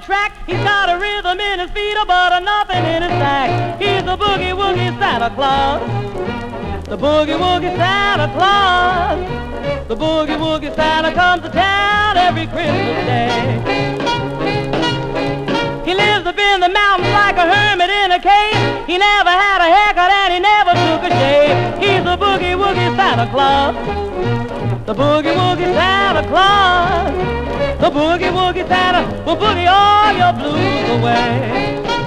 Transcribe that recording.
track. He's got a rhythm in his feet, but nothing in his sack. He's the boogie-woogie Santa Claus. The boogie-woogie Santa Claus. The boogie-woogie Santa comes to town every Christmas day. He lives up in the mountains like a hermit in a cave. He never had a haircut and he never took a shave. He's the boogie-woogie Santa Claus. The boogie-woogie Santa Claus. The boogie-woogie Santa will boogie all your blues away.